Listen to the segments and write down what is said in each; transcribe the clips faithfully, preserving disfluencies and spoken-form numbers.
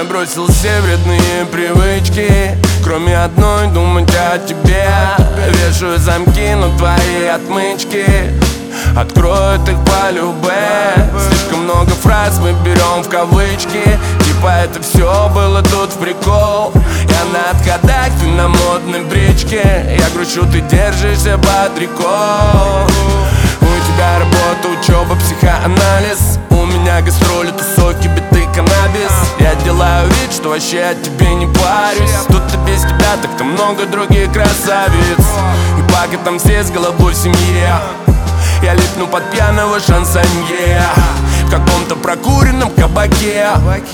Я бросил все вредные привычки, кроме одной, думать о тебе. Вешаю замки на твои отмычки, откроют их по любе. Слишком много фраз мы берем в кавычки, типа это все было тут в прикол. Я на отходах, ты на модной бричке. Я грущу, ты держишься под рекой. У тебя работа, учеба, психоанализ. У меня гастроли, тусовки, биты, каннабис. Я делаю вид, что вообще о тебе не парюсь. Тут-то без тебя так-то много других красавиц. И пока там все с головой в семье, я липну под пьяного шансонье в каком-то прокуренном кабаке,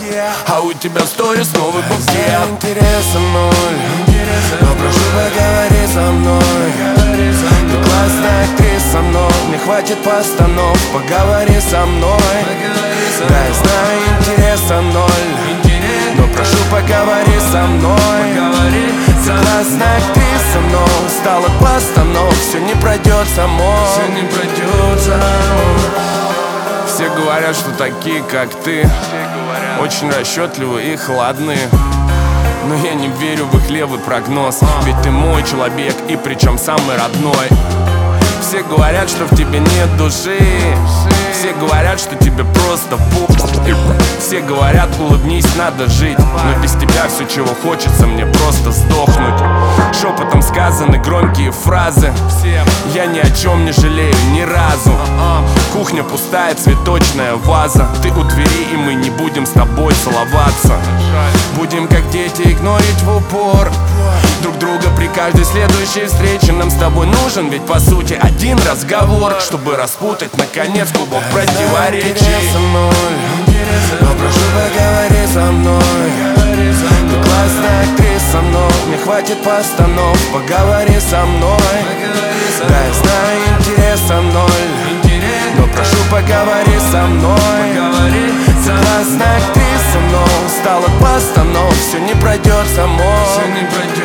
а у тебя в сторис новый букет. Интереса ноль, но прошу, поговори со мной. Ты классная актриса, но мне хватит постанов. Поговори со мной. Да, я знаю, интереса ноль, но прошу, поговори со мной. Ты классная актриса, но устал от постанов. Все не пройдет само, все не пройдет само. Все говорят, что такие, как ты, очень расчетливые и хладные. Но я не верю в их левый прогноз, ведь ты мой человек, и причем самый родной. Все говорят, что в тебе нет души. Все говорят, что тебе просто пуп. Все говорят, улыбнись, надо жить. Но без тебя все, чего хочется, мне просто сдохнуть. Шепотом сказаны громкие фразы. Я ни о чем не жалею ни разу. Кухня пустая, цветочная ваза. Ты у двери, и мы не будем с тобой целоваться. Будем как дети игнорить в упор друг друга при каждой следующей встрече. Нам с тобой нужен ведь по сути один разговор, чтобы распутать наконец клубок противоречий. Интереса ноль, но прошу, поговори со мной. Ты классная актриса, но мне хватит постанов. Поговори со мной. Да, я знаю, интереса ноль, но прошу, поговори со мной. Ты классная актриса, но устал от постанов. Все не пройдет само, все не пройдет.